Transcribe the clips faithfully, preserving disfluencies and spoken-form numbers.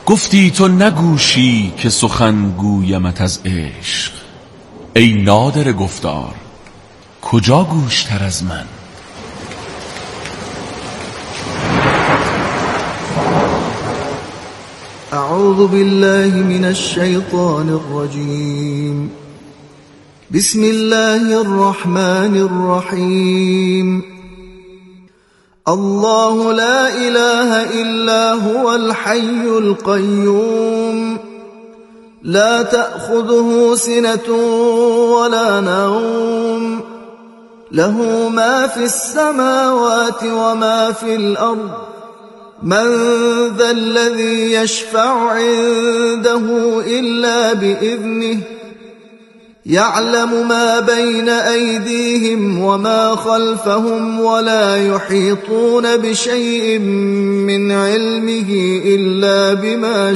گفتی تو نگوشی که سخن گویمت از عشق، ای نادر گفتار کجا گوشتر از من؟ اعوذ بالله من الشیطان الرجیم. بسم الله الرحمن الرحیم. الله لا إله إلا هو الحي القيوم لا تأخذه سنة ولا نوم له ما في السماوات وما في الأرض من ذا الذي يشفع عنده إلا بإذنه يعلم ما بين أيديهم وما خلفهم ولا يحيطون بشيء من علمه إلا بما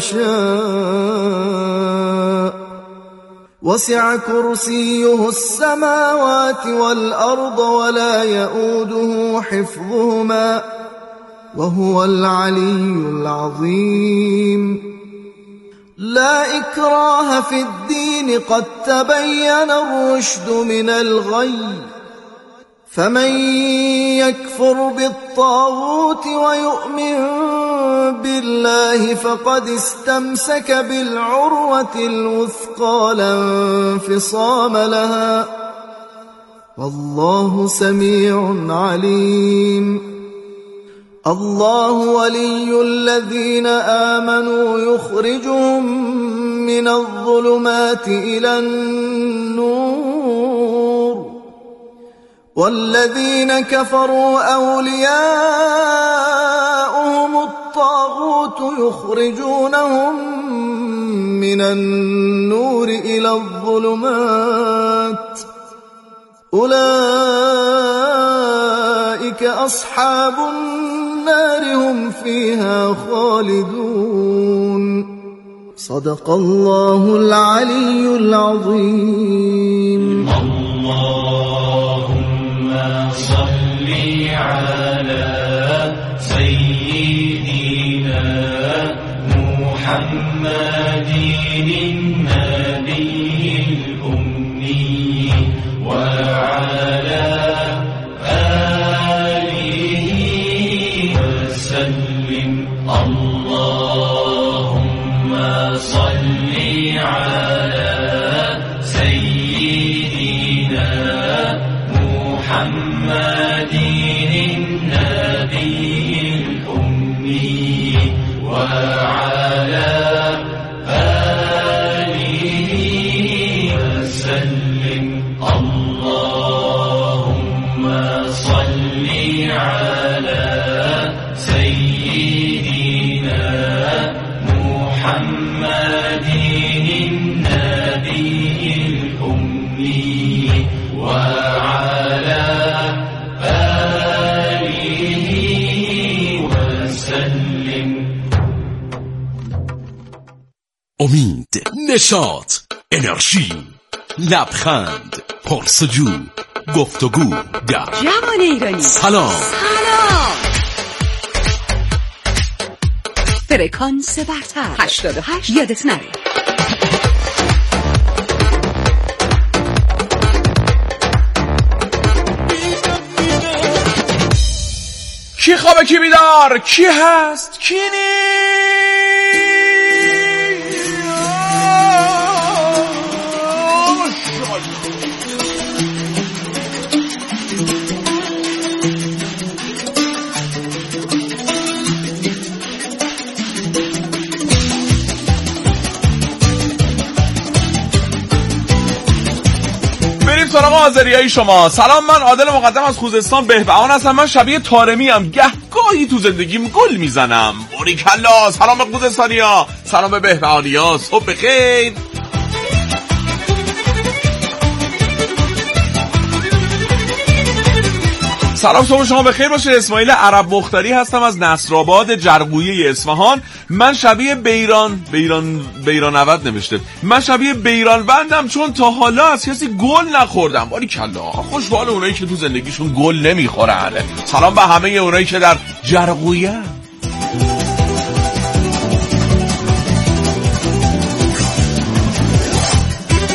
شاء وسع كرسيه السماوات والأرض ولا يؤوده حفظهما وهو العلي العظيم. لا إكراه في الدين قد تبين الرشد من الغي فمن يكفر بالطاغوت ويؤمن بالله فقد استمسك بالعروة الوثقى لا انفصام لها والله سميع عليم. الله ولي الذين آمنوا يخرجهم من الظلمات إلى النور والذين كفروا أولياؤهم الطاغوت يخرجونهم من النور إلى الظلمات أولئك أصحاب النار هم فيها خالدون. صدق الله العلي العظيم. اللهم صل على سيدنا محمد النبي الأمي وعلى اللهم صل على سيدنا محمد النبي الأمي وعلى آله وسلم. اللهم صل على سيدنا محمد النبي الأمي وعلى آله وسلم. امید، نشاط، انرژی، لبخند، پرسجو، گفتگو در جوان ایرانی. سلام سلام. فرکانس برتر هشتاد و هشت. یادت نره. کی خوابه کی بیدار، کی هست کی نیست. سلام آذریای شما. سلام، من عادل مقدم از خوزستان بهبهان هستم. من شبیه طارمی ام، گهگاهی تو زندگیم گل میزنم. باریکلا. سلام به خوزستانیا، سلام به بهبهانیا، صبح بخیر. سلام، صبح شما بخیر باشه. اسماعیل عرب مختاری هستم از نصرآباد جرقویه اصفهان. من شبیه بیران بیران بیران نود نوشته. من شبیه بیران بندم چون تا حالا از کسی گل نخوردم. باریکلا. خوش به حال اونایی که تو زندگیشون گل نمیخورن. سلام به همه اونایی که در جرقویه.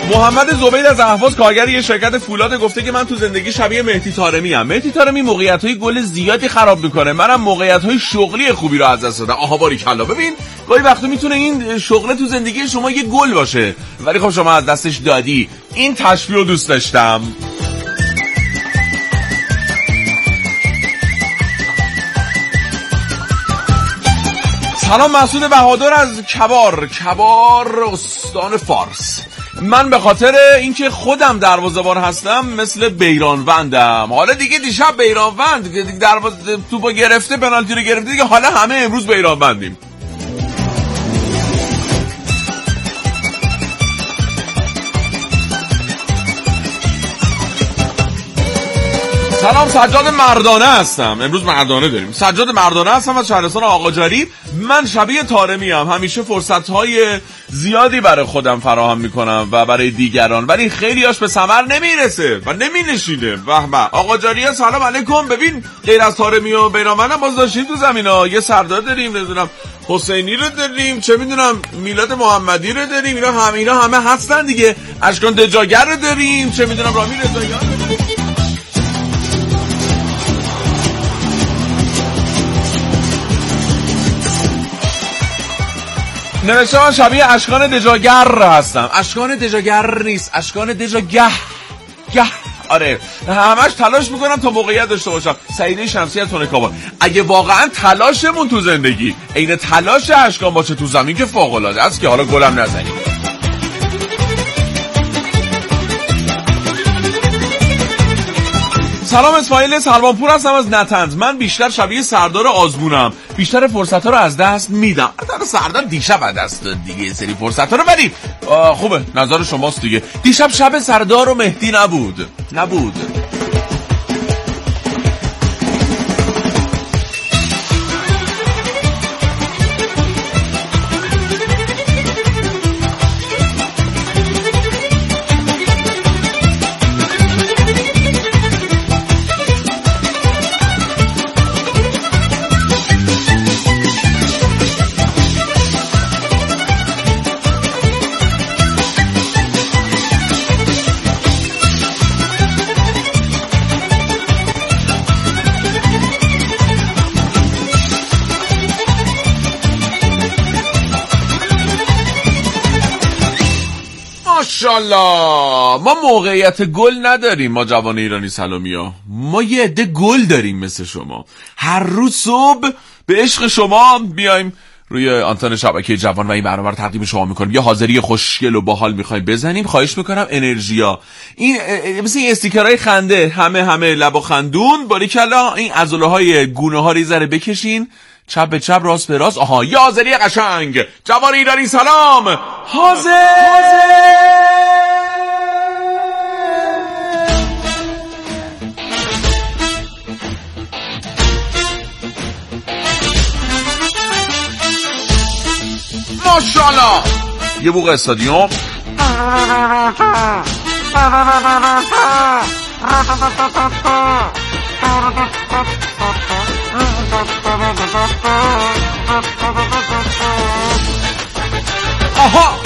محمد زبید از اهواز کارگر یه شرکت فولاد گفته که من تو زندگی شبیه مهدی طارمی ام. مهدی طارمی موقعیت‌های گل زیادی خراب میکنه، منم موقعیت‌های شغلی خوبی رو از دست دادم. آها باریکلا. ببین گاهی وقتا میتونه این شغل تو زندگی شما یه گل باشه، ولی خب شما از دستش دادی. این تشبیه رو دوست داشتم. سلام، مسعود بهادر از کبار کبار استان فارس. من به خاطر اینکه خودم دروازه‌بان هستم مثل بیرانوندم. حالا دیگه دیشب بیرانوند دروازه توپو گرفته، پنالتی رو گرفته دیگه، حالا همه امروز بیرانوندیم. سلام، سجاد مردانه هستم. امروز مردانه داریم. سجاد مردانه هستم از شهرستان آقاجاری. من شبیه طارمی ام. همیشه فرصت‌های زیادی برای خودم فراهم میکنم و برای دیگران، ولی خیلیاش به ثمر نمیرسه و نمینشینه. به به آقاجاری، سلام علیکم. ببین غیر از طارمی و بیرانوند باز داشتیم تو زمینا یه سردار داریم، نمیدونم حسینی رو داریم، چه میدونم میلاد محمدی رو داریم. اینا همه اینا همه هستن دیگه. اشکان دجاگر رو داریم، چه میدونم رامی رضاییان. نوشته من شبیه اشکان دجاگر هستم. اشکان دجاگر نیست، اشکان دجاگه گه. آره همش تلاش میکنم تا موقعیت داشته باشم. سعیده شمسی از تونکابا. اگه واقعا تلاشمون تو زندگی عین تلاش اشکان باشه تو زمین که فوق العاده است که حالا گلم نزنیم. سلام، اسماعیل سلمانپور هستم از نتنز. من بیشتر شبیه سردار آزمونم، بیشتر فرصت ها رو از دست میدم. البته سردار دیشب از دست داد دیگه سری فرصت ها رو، ولی خوبه نظر شماست دیگه. دیشب شب سردار و مهدی نبود نبود ماشاءالله. ما موقعیت گل نداریم ما جوان ایرانی سلامی ها. ما یه عده گل داریم مثل شما. هر روز صبح به عشق شما بیایم روی آنتن شبکه جوان و این برنامه رو تقدیم شما میکنیم. یه حاضری خوشگل و باحال میخوایم بزنیم. خواهش میکنم انرژیا این مثل این استیکرهای خنده همه همه لب و خندون باریکلا، این عضله های گونه ها رو ذره بکشین چپ به چپ راست به راست. آها یه حاضری قشنگ. جوان ایرانی سلام. حاضر ماشاءالله. یه بوق استادیوم. آها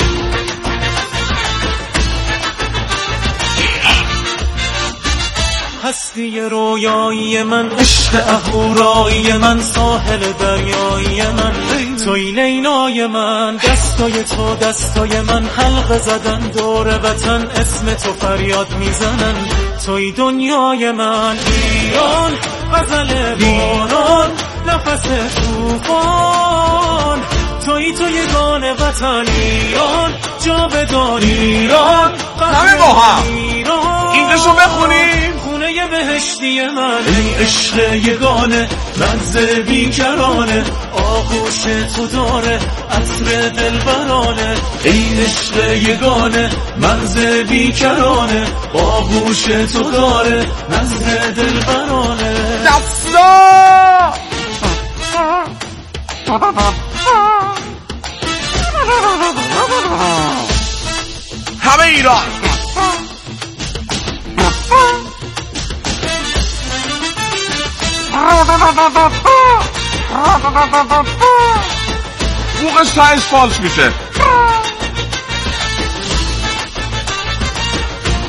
هستی رویایی من، عشق اهورایی من، ساحل دریایی من، توی لیلای من، دستای تو دستای من، حلقه زدن دور وطن، اسم تو فریاد میزنن، توی دنیای من. ایران غزل باران، نفس طوفان، توی تو یگان وطن. ایران جاودان، ایران همه با هم اینجاشو بخونیم. خونه بهشتی من، ای عشق یگانه، مغز بیکرانه، آغوش تو داره عطر دلبرانه. ای عشق یگانه، مغز بیکرانه، آغوش تو داره نظر دلبرانه. دستا همه ایران. بوقش تایش فالش میشه.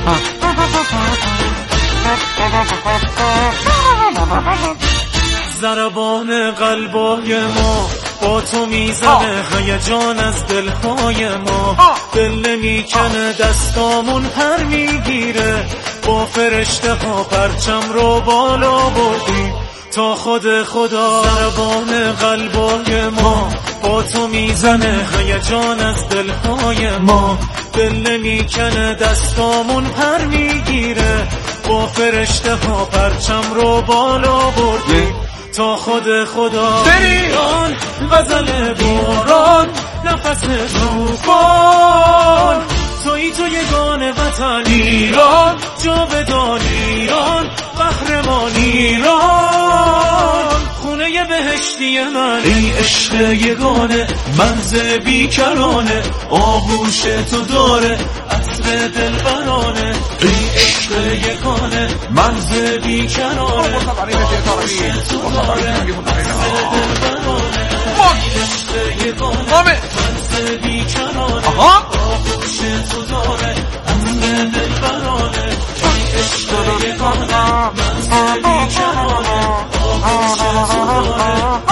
ضربان قلبای ما با تو میزنه، هیجان از دلهای ما، دل نمیکنه دستامون پر میگیره، با فرشته ها پرچم رو بالا بردیم تا خود خدا. ضربان قلبای ما با تو میزنه، هیجان از دلهای ما، دل نمیکنه دستامون پر میگیره، با فرشته ها پرچم رو بالا بردیم تا خود خدا. ایران غزل باران، نفس طوفان، تویی تو یگان وطن ایران، جاودان ایران، قهرمان ایران، خونه بهشتی من، ای عشق یگانه، مرز بیکرانه، آغوش تو داره عطر دلبرانه، ای عشق یگانه، مرز بیکرانه، آغوش تو داره عطر دلبرانه، ای عشق یگانه، مرز بیکرانه، آغوش تو داره عطر دلبرانه، ای عشق یگانه، مرز بیکرانه، آغوش تو داره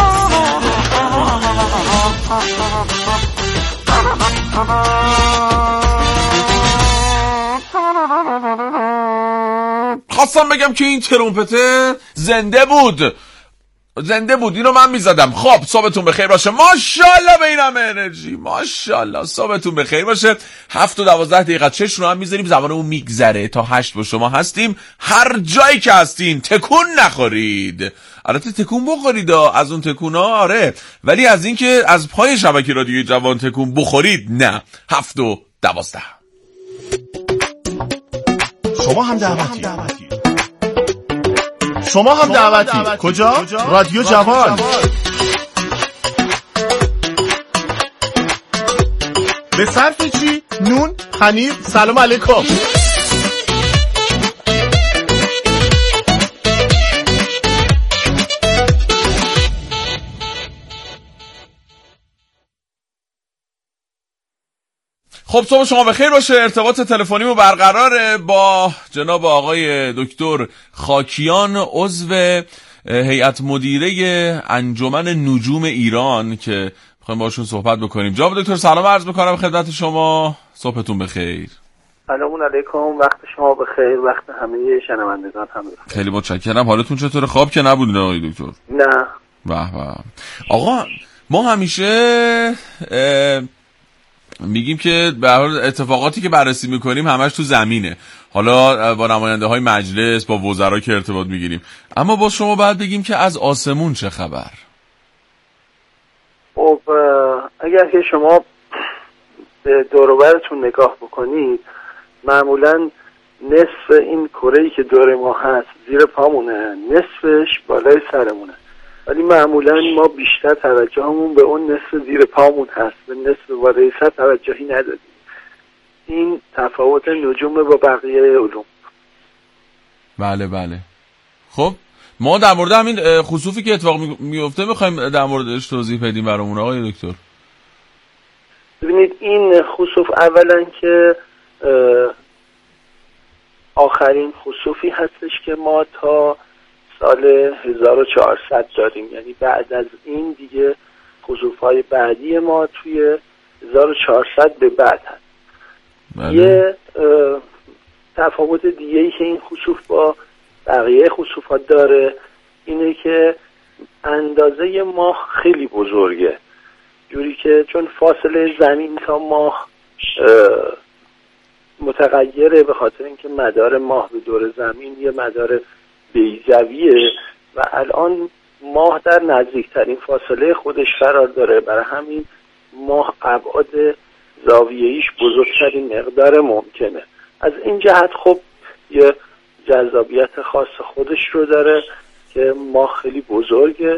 خواستم بگم که این ترومپته زنده بود، زنده بود، اینو من میزدم. خب صبحتون بخیر باشه، ماشاءالله به این همه انرژی، ماشاءالله صبحتون بخیر باشه. هفت و دوازده دقیقه چش رو هم میذاریم، زمانمون میگذره تا هشت با شما هستیم. هر جایی که هستین تکون نخورید، البته تکون بخورید از اون تکونا آره، ولی از این که از پای شبکه رادیوی جوان تکون بخورید نه. هفت و دوازده. شما هم دعوتی شما هم دعوتی کجا؟ رادیو جوان. به صرف چی؟ نون، پنیر، سلام علیکم. خب صبح شما بخیر باشه. ارتباط تلفنیمو برقراره با جناب آقای دکتر خاکیان، عضو هیئت مدیره انجمن نجوم ایران که میخوایم باشون صحبت بکنیم. جناب دکتر سلام عرض میکنم خدمت شما، صبحتون بخیر. سلام علیکم، وقت شما بخیر، وقت همه شنوندگان هم بخیر. خیلی متشکرم. حالتون چطوره؟ خواب که نبودین آقای دکتر؟ نه. به به. آقا ما همیشه میگیم که به هر حال اتفاقاتی که بررسی میکنیم همش تو زمینه، حالا با نماینده های مجلس، با وزرا که ارتباط میگیریم، اما با شما باید بگیم که از آسمون چه خبر؟ خب اگر که شما به دور و برتون نگاه بکنید، معمولا نصف این کره‌ای که دور ما هست زیر پامونه، نصفش بالای سرمونه، ولی معمولا ما بیشتر توجهمون به اون نصف زیر پامون هست، به نصف بالای سر توجهی نداریم. این تفاوت نجوم با بقیه علوم. بله بله. خب ما در مورد همین خسوفی که اتفاق میفته میخوایم در موردش توضیح بدیم برامون آقای دکتر. ببینید این خسوف اولا که آخرین خسوفی هستش که ما تا سال هزار و چهارصد داریم، یعنی بعد از این دیگه خسوف‌های بعدی ما توی هزار و چهارصد به بعد هست. بله. یه تفاوت دیگه‌ای که این خسوف با بقیه خسوفات داره اینه که اندازه ماه خیلی بزرگه، جوری که چون فاصله زمین تا ماه متغیره به خاطر اینکه مدار ماه به دور زمین یه مدار بیضویه و الان ماه در نزدیکترین فاصله خودش قرار داره، برای همین ماه ابعاد زاویه‌ایش بزرگترین مقدار ممکنه. از این جهت خب یه جذابیت خاص خودش رو داره که ماه خیلی بزرگه.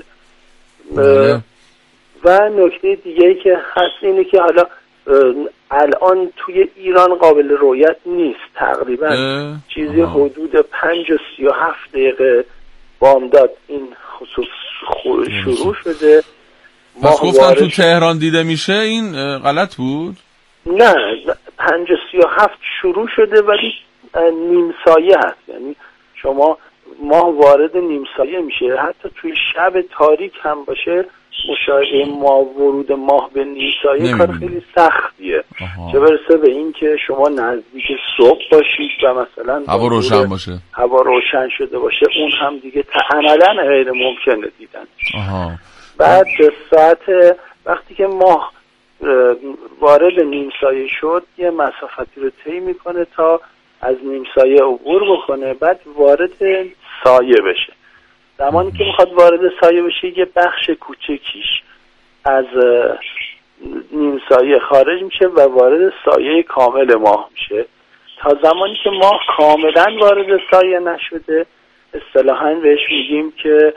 و نکته دیگه‌ای که هست اینه که حالا الان توی ایران قابل رؤیت نیست، تقریبا چیزی حدود پنج و سی و هفت دقیقه بامداد این خصوص شروع شده. پس گفتن تو تهران دیده میشه، این غلط بود؟ نه، پنج و سی و هفت شروع شده ولی نیم سایه هست، یعنی شما ماه وارد نیم سایه میشه، حتی توی شب تاریک هم باشه مشاهده ماه، ورود ماه به نیم سایه کار خیلی سختیه. آها. چه برسه به این که شما نزدیک صبح باشید و مثلا هوا روشن باشه، هوا روشن شده باشه، اون هم دیگه عملاً غیر ممکنه دیدن. آها. بعد ساعت وقتی که ماه وارد نیم سایه شد یه مسافتی رو طی میکنه تا از نیم سایه عبور بکنه، بعد وارد سایه بشه. زمانی که میخواد وارد سایه بشه یه بخش کوچکیش از نیم سایه خارج میشه و وارد سایه کامل ماه میشه. تا زمانی که ماه کاملا وارد سایه نشده اصطلاحاً بهش میگیم که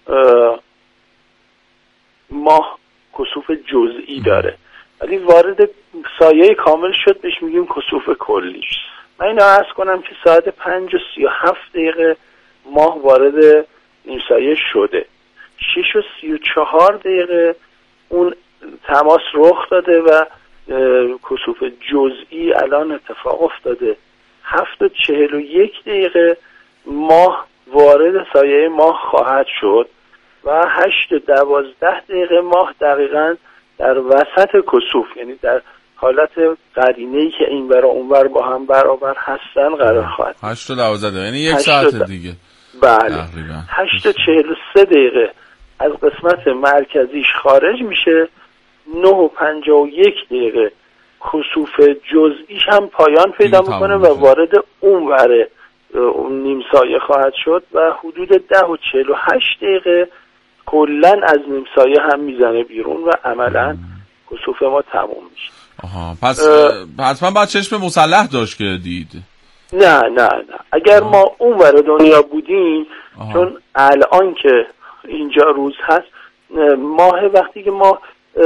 ماه کسوف جزئی داره، ولی وارد سایه کامل شد بهش میگیم کسوف کلی. من اینو عرض کنم که ساعت پنج و سی و هفت دقیقه ماه وارد نیم سایه شده، شش و سی و چهار دقیقه اون تماس رخ داده و کسوف جزئی الان اتفاق افتاده، هفت و چهل و یک دقیقه ماه وارد سایه ماه خواهد شد و هشت و دوازده دقیقه ماه دقیقاً در وسط کسوف، یعنی در حالت قرینه‌ای که این ور و اون ور با هم برابر هستن قرار خواهد. هشت و دوازده دقیقه یعنی یک ساعت دیگه. بله. هشت و چهل و سه دقیقه از قسمت مرکزیش خارج میشه، نه و پنجاه و یک دقیقه کسوف جزئیش هم پایان پیدا میکنه و وارد اون ور اون نیم سایه خواهد شد و حدود ده و چهل و هشت دقیقه کلن از نیم سایه هم میزنه بیرون و عملا کسوف ما تموم میشه. آها. پس حتما باید چشم مسلح داشت که دید. نه نه نه اگر آه. ما اون ور دنیا بودیم، آه. چون الان که اینجا روز هست، ماه وقتی که ماه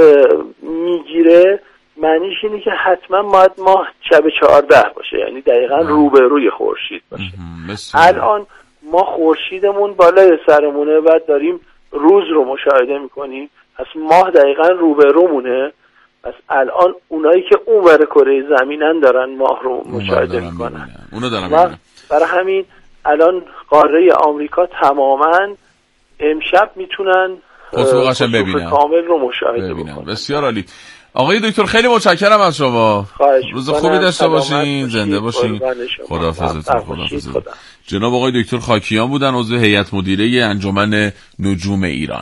میگیره معنیش اینه که حتما باید ماه شب چهارده باشه، یعنی دقیقا روبروی خورشید باشه. الان ما خورشیدمون بالای سرمونه و داریم روز رو مشاهده میکنیم، پس ماه دقیقا روبرومونه. پس الان اونایی که اون ور کره زمینن دارن ماه رو مشاهده میکنن. اونو دارن میبینن. برای همین الان قاره آمریکا تماما امشب میتونن خطوط قشنگ ببینن، کامل رو مشاهده بکنن. بسیار عالی. آقای دکتر خیلی متشکرم از شما. روز خوبی داشته باشین، زنده باشین. خداحافظتون. خداحافظتون. جناب آقای دکتر خاکیان بودن، عضو هیئت مدیره انجمن نجوم ایران.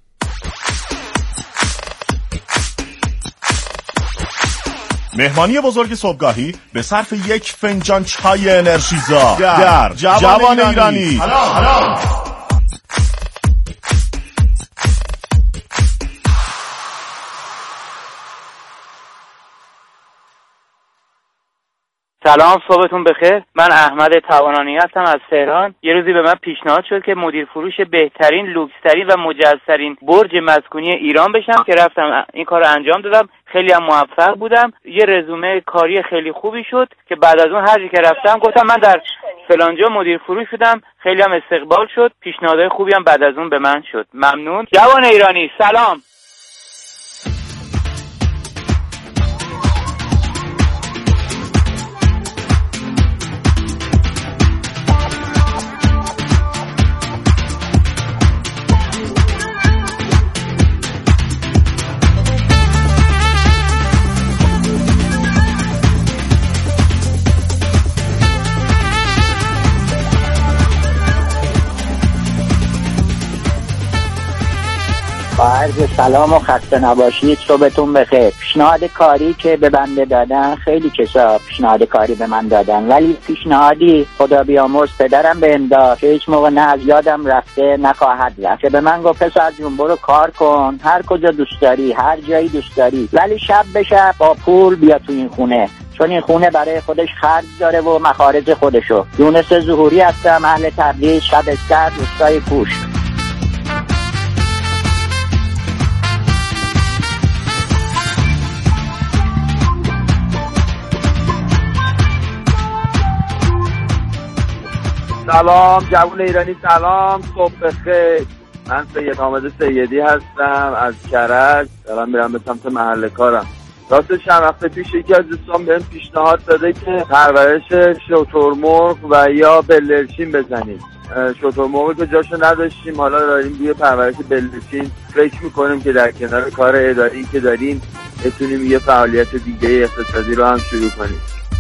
مهمانی بزرگ صبحگاهی به صرف یک فنجان چای انرژیزا در جوان, جوان ایرانی, ایرانی. حالا حالا سلام، صبحتون بخیر. من احمد توانانی هستم از تهران. یه روزی به من پیشنهاد شد که مدیر فروش بهترین، لوکس‌ترین و مجهزترین برج مسکونی ایران بشم که رفتم این کار رو انجام دادم. خیلی هم موفق بودم. یه رزومه کاری خیلی خوبی شد که بعد از اون هر جایی که رفتم گفتم من در فلانجا مدیر فروش شدم. خیلی هم استقبال شد. پیشنهادهای خوبی هم بعد از اون به من شد. ممنون. جوان ایرانی، سلام. عرض سلام و خسته نباشید، صبحتون بخیر. پیشنهاد کاری که به بنده دادن، خیلی کسا پیشنهاد کاری به من دادن، ولی پیشنهادی خدا بیامرز پدرم بهم داد که هیچ موقع نه از یادم رفته نخواهد رفت، که به من گفت پسر جون برو کار کن، هر کجا دوست داری، هر جایی دوست داری، ولی شب به شب با پول بیا تو این خونه، چون این خونه برای خودش خرج داره و مخارج خودشو. یونس ظهوری هستم، اهل تبریز، شبستر، روستای کوش. سلام جوان ایرانی، سلام، صبح بخیر. من سید حامد سیدی هستم از کرج، دارم میرم به سمت محل کارم. راستش چند وقت پیش یکی از دوستان بهم پیشنهاد داده که پرورش شترمرغ و یا بلدرچین بزنیم. شترمرغی که جاشو نداشتیم، حالا داریم روی پرورش بلدرچین فکر میکنیم که در کنار کار اداری که داریم بتونیم یه فعالیت دیگه اقتصادی رو هم شروع کنیم.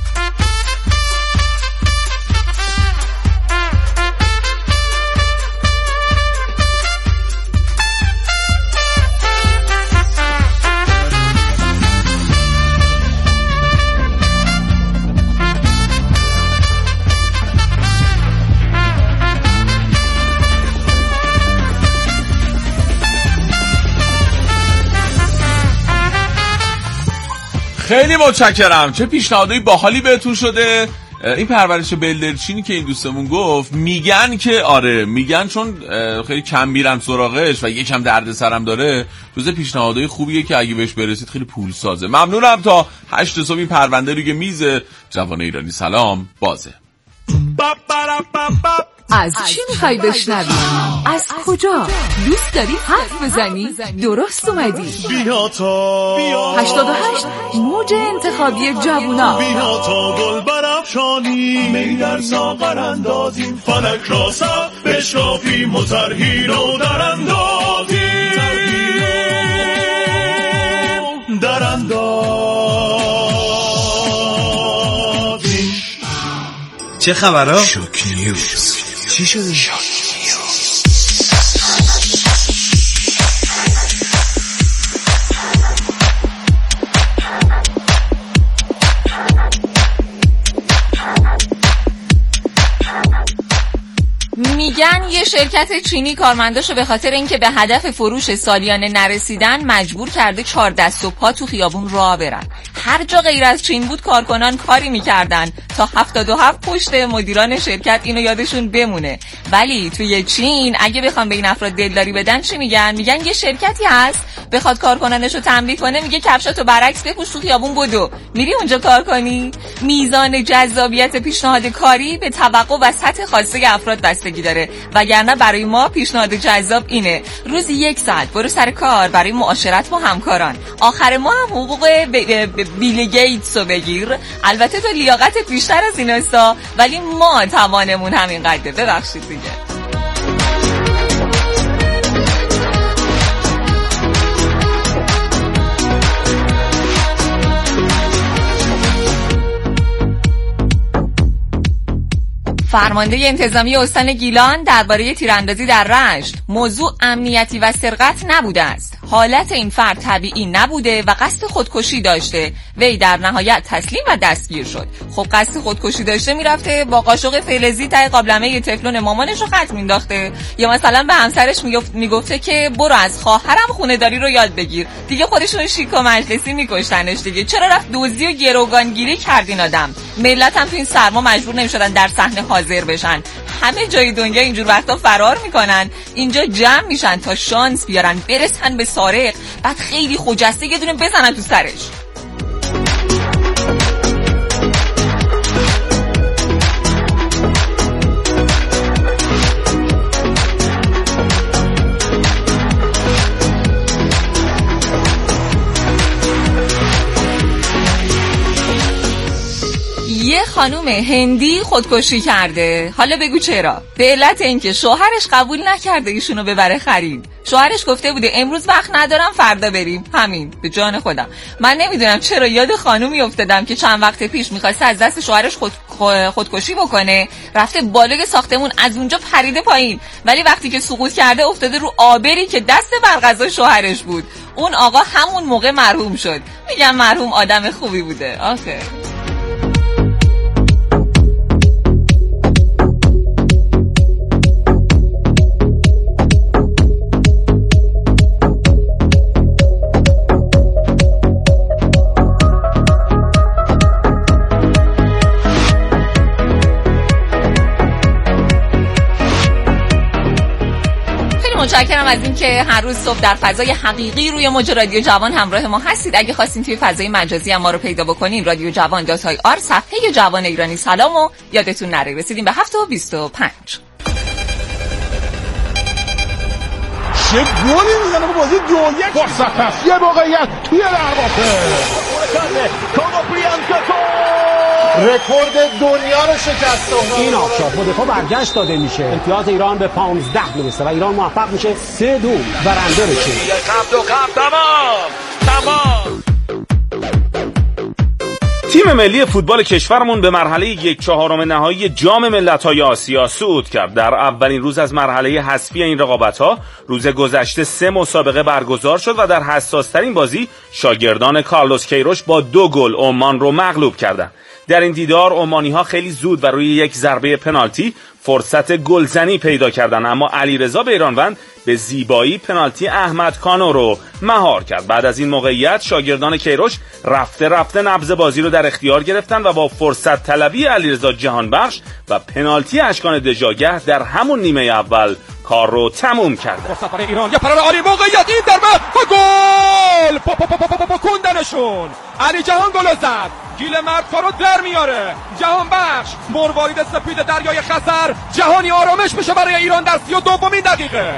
خیلی متشکرم. چه پیشنهادی باحالی بهتون شده. این پرورش بلدرچینی که این دوستمون گفت، میگن که آره، میگن چون خیلی کم میرن سراغش و یکم دردسرم داره، جز پیشنهادهای خوبیه که اگه بهش برسید خیلی پول سازه. ممنونم. تا هشت صبح این پرونده روی میز جوان ایرانی سلام بازه. از چی میخوای بشنوی؟ از کجا؟ دوست داری حرف بزنی؟ درست اومدی. بیا تا هشتاد و هشت موج انتخابی جوونا. بیا تا گل برافشانی، می در ساغر اندازیم، فلک را سقف بشکافیم و ترهی رو در اندازیم، در اندازیم. چه خبرها؟ شوک نیوز. چی شده؟ میگن یه شرکت چینی کارمنداشو به خاطر اینکه به هدف فروش سالیانه نرسیدن مجبور کرده چهار دست و پا تو خیابون راه برن. هر جا غیر از چین بود کارکنان کاری میکردن تا هفتاد و هفت پشت مدیران شرکت اینو یادشون بمونه. ولی توی چین اگه بخوام به این افراد دلداری بدن چی میگن؟ میگن یه شرکتی هست بخواد کارکنانشو تنبیه کنه، میگه کفشاتو برعکس بپوش تو خیابون بدو، میری اونجا کار کنی. میزان جذابیت پیشنهاد کاری به توقع و سطح خواسته افراد بستگی داره، وگرنه برای ما پیشنهاد جذاب اینه روزی یک ساعت برو سر کار برای معاشرت با همکاران، آخر ما هم حقوق بیل گیتس رو بگیر. البته تو لیاقتت بیشتر از ایناستا، ولی ما توانمون همین قدره. ببخشید دیگه. فرمانده انتظامی استان گیلان درباره تیراندازی در رشت: موضوع امنیتی و سرقت نبوده است. حالت این فرد طبیعی نبوده و قصد خودکشی داشته. وی در نهایت تسلیم و دستگیر شد. خب قصد خودکشی داشته میرفته با قاشق فلزی ته قابلمه تفلون مامانش رو خط مینداخته، یا مثلا به همسرش میگفت میگفته که برو از خواهرم خونه داری رو یاد بگیر. دیگه خودشون شیک و مجلسی میکشتنش دیگه. چرا رفت دزدی و گروگانگیری کردین آدم؟ ملت هم تو این سرما مجبور نمیشدن در صحنه حاضر بشن. همه جای دنیا اینجور وقتا فرار میکنن، اینجا جمع میشن تا شانس بیارن برسن به سارق، بعد خیلی خجسته یه دونه بزنن تو سرش. یه خانوم هندی خودکشی کرده. حالا بگو چرا؟ به علت اینکه شوهرش قبول نکرده ایشونو ببره خرید. شوهرش گفته بوده امروز وقت ندارم فردا بریم. همین. به جان خودم من نمیدونم چرا یاد خانومی افتادم که چند وقت پیش میخواسته از دست شوهرش خود خودکشی بکنه، رفته بالای ساختمون از اونجا پریده پایین، ولی وقتی که سقوط کرده افتاده رو آبری که دست برغذا شوهرش بود. اون آقا همون موقع مرحوم شد. میگم مرحوم آدم خوبی بوده. آخه متشکرم از اینکه هر روز صبح در فضای حقیقی روی موج رادیو جوان همراه ما هستید. اگه خواستین توی فضای مجازی هم ما رو پیدا بکنین، رادیو جوان دات آی آر، صفحه جوان ایرانی سلام و یادتون نره. رسیدیم به هفت و بیست و پنج. چه گلی میزنه بازی دو یک فرصت هست، یه موقعیت توی دروازه رکورد دنیا رو شکست. این آفشار با دفاع برگشت داده میشه. امتیاز ایران به پانزده میرسه و ایران موفق میشه سه دو برنده بشه. کپ دو کپ تمام تمام. تیم ملی فوتبال کشورمون به مرحله یک چهارم نهایی جام ملت‌های آسیا صعود کرد. در اولین روز از مرحله حذفی این رقابت‌ها روز گذشته سه مسابقه برگزار شد و در حساس‌ترین بازی شاگردان کارلوس کیروش با دو گل عمان رو مغلوب کردند. در این دیدار عمانی‌ها خیلی زود و روی یک ضربه پنالتی فرصت گلزنی پیدا کردن، اما علیرضا بیرانوند به زیبایی پنالتی احمد کانو رو مهار کرد. بعد از این موقعیت شاگردان کیروش رفته رفته نبض بازی رو در اختیار گرفتن و با فرصت طلبی علیرضا جهانبخش و پنالتی اشکان دژاگه در همون نیمه اول کار رو تموم کرد. فرصت برای ایران، یه پرار عالی، موقعیت این ضربه و گل! پا پا پا پا پا کندنشون. علی جهان گل زد. گیل مرد کارو در میاره. جهان بخش مروارید سپید دریای خطر. جهانی آرامش بشه برای ایران در سی و دومین دقیقه.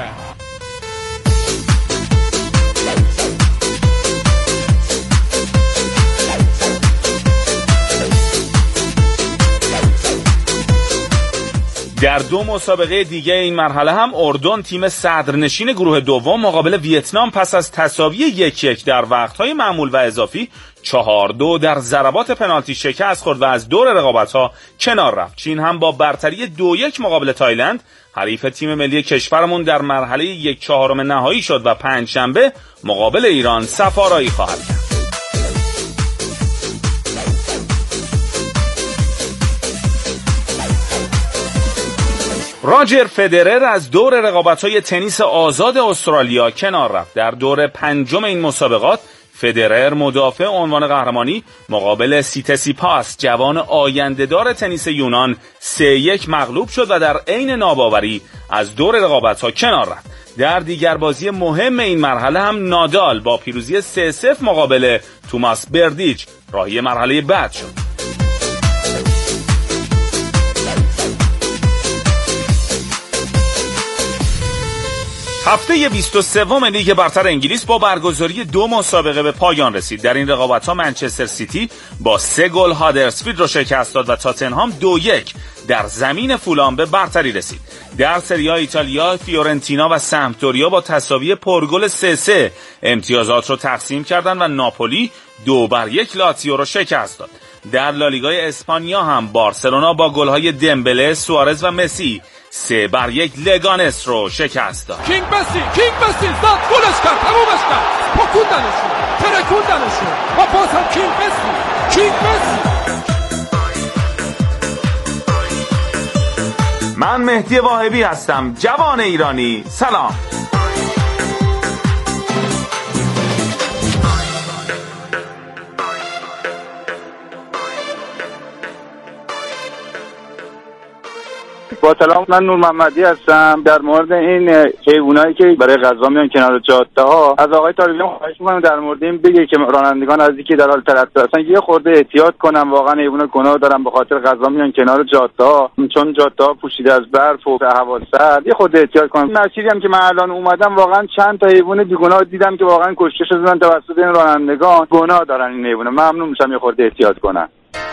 در دو مسابقه دیگه این مرحله هم اردن تیم صدرنشین گروه دوم مقابل ویتنام پس از تساوی یک یک در وقت‌های معمول و اضافی چهار دو در ضربات پنالتی شکست خورد و از دور رقابت‌ها کنار رفت. چین هم با برتری دو یک مقابل تایلند حریف تیم ملی کشورمون در مرحله یک چهارم نهایی شد و پنجشنبه مقابل ایران صفارایی خواهد کرد. راجر فدرر از دور رقابت‌های تنیس آزاد استرالیا کنار رفت. در دور پنجم این مسابقات فدرر مدافع عنوان قهرمانی مقابل سیتسیپاس جوان آینده‌دار تنیس یونان سه یک مغلوب شد و در عین ناباوری از دور رقابت‌ها کنار رفت. در دیگر بازی مهم این مرحله هم نادال با پیروزی سه صفر مقابل توماس بردیچ راهی مرحله بعد شد. هفته بیست و سوم لیگ برتر انگلیس با برگزاری دو مسابقه به پایان رسید. در این رقابت‌ها منچستر سیتی با سه گل هادرسفیلد را شکست داد و تاتنهام دو یک در زمین فولام به برتری رسید. در سری آ ایتالیا فیورنتینا و سمپدوریا با تساوی پرگل سه سه امتیازات را تقسیم کردند و ناپولی دو بر یک لاتزیو را شکست داد. در لالیگای اسپانیا هم بارسلونا با گل‌های دمبله، سوارز و مسی سه بر یک لگانس رو شکست داد. کینگ مسی کینگ مسی زد گلش کرد، تمومش کرد، پاکوندنشون، ترکوندنشون و باز هم کینگ مسی کینگ مسی. من مهدی واهبی هستم، جوان ایرانی. سلام. با سلام، من نور محمدی هستم. در مورد این حیوانایی که برای غذا میان کنار جاده ها، از آقای طالبیان خواهش میکنم در مورد این بگه که رانندگان از اینکه در حال ترقه هستن یه خورده احتیاط کنن. واقعا حیونا گناه دارن، به خاطر غذا میان کنار جاده ها، چون جاده ها پوشیده از برف و هوا سرد. یه خورده احتیاط کنن. مسیری هم که من الان اومدم واقعا چند تا حیوان بیگناه دیدم که واقعا کشته شدن توسط این رانندگان. گناه دارن این حیونا. ممنون میشم یه خورده احتیاط کنن.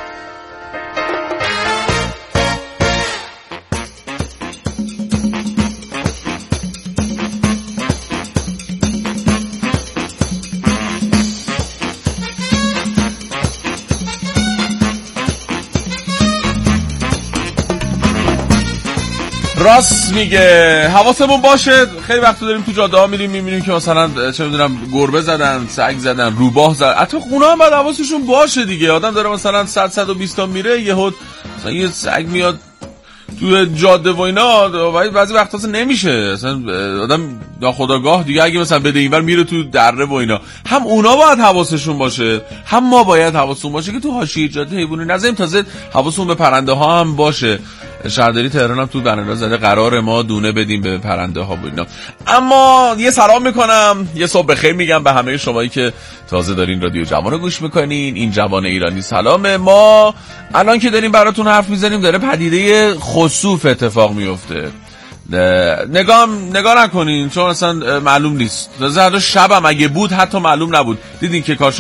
راست میگه، حواسمون باشه. خیلی وقت داریم تو جاده ها میریم میبینیم که مثلا چه میدونم گربه زدن، سگ زدن، روباه زدن. حتی اونا هم باید حواسشون باشه دیگه. آدم داره مثلا صد صد و بیست تا میره، یهو مثلا یه سگ میاد تو جاده و اینا، بعضی وقتا اصلا نمیشه، اصلا آدم ناخودآگاه دیگه اگه مثلا بده اینور میره تو دره و اینا. هم اونا باید حواسشون باشه، هم ما باید حواسمون باشه که تو حاشیه جاده حیوانی نذاریم. تازه حواسمون به پرنده ها هم باشه. شهرداری تهران هم تو بنرها زده قرار ما دونه بدیم به پرنده ها و اینا. اما یه سلام میکنم، یه صبح بخیر میگم به همه شمایی که تازه دارین رادیو جوان رو گوش میکنین. این جوان ایرانی سلامه. ما الان که داریم براتون حرف میزنیم داره پدیده خسوف اتفاق میفته. نگاه نگاه نکنین چون اصلا معلوم نیست. زرد شبم اگه بود حتی معلوم نبود. دیدین که کاش